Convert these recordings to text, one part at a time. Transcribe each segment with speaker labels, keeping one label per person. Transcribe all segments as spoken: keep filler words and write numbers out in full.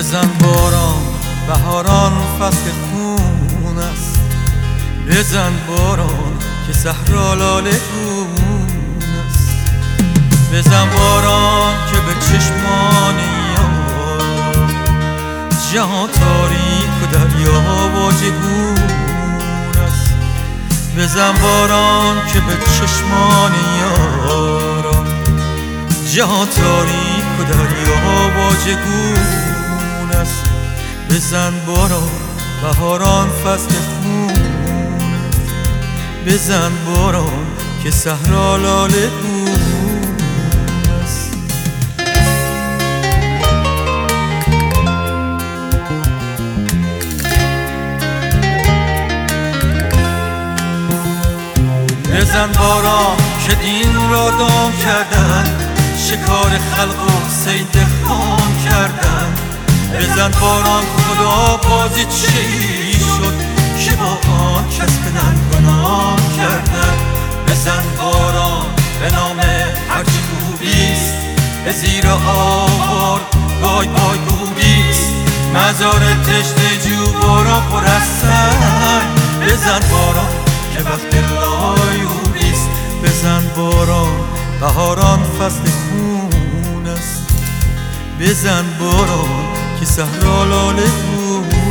Speaker 1: بزن باران بهاران فصل خون است، بزن باران که صحرا لاله گون است، بزن باران که به چشمان یار جهان تاریک و دریا واژگون است، بزن باران که به چشمان یاران جهان تاریک و دریا واژگون است، بزن باران بهاران فصل خون است، بزن باران که صحرا لاله گون است. بزن باران که دین را دام کردن، شکار خلق و صید خام کردن، بزن باران خدا بازی چی شد که با آن کس به گناه کردن، بزن باران به نام هرچی خوبیست به زیر آوار بای بای بودیست، مزار تشت جو باران پر از سنگ، بزن باران که وقت لایوبیست، بزن باران بهاران فصل خون است، بزن باران که صحرا لاله گون است.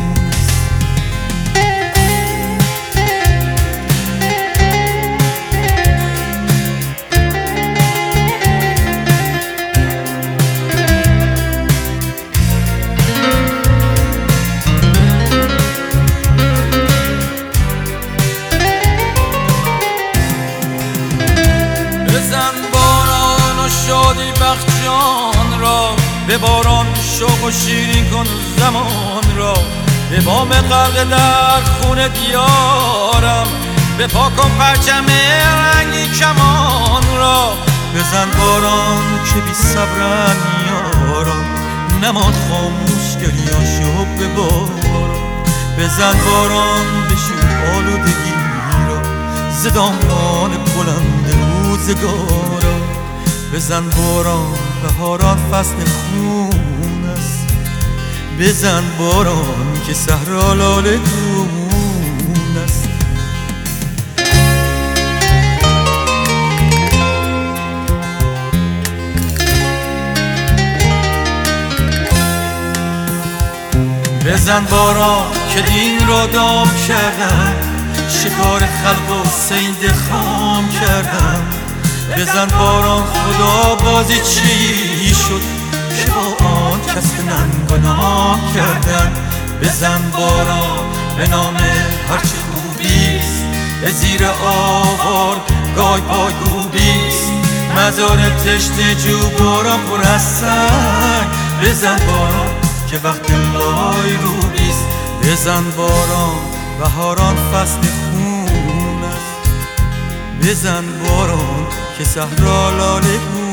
Speaker 1: بزن باران و شادی بخش جان را، به باران شوق و شیرین کن زمان را، به بام غرق در خون دیارم به پاک کن پرچم رنگی کمان را، بزن باران که بی صبرن یاران نماد خاموش گریاشو به باران، بزن باران بشور آلودگی را ز دامان بلند روزگارا، بزن باران بهاران فصل خون است، بزن باران که صحرا لاله گون است. بزن باران که دین را دام کردن، شکار خلق و صید خام کردن، بزن باران خدا بازی چی شد که با آن کس به گناه کردن، بزن باران به نام هرچی خوبیست به زیر آوار گای پای گوبیست، مزار تشت جو باران پر از سنگ، بزن باران که وقت لای روبیست، بزن باران بهاران فصل خون است، بزن باران که صحرا لاله گون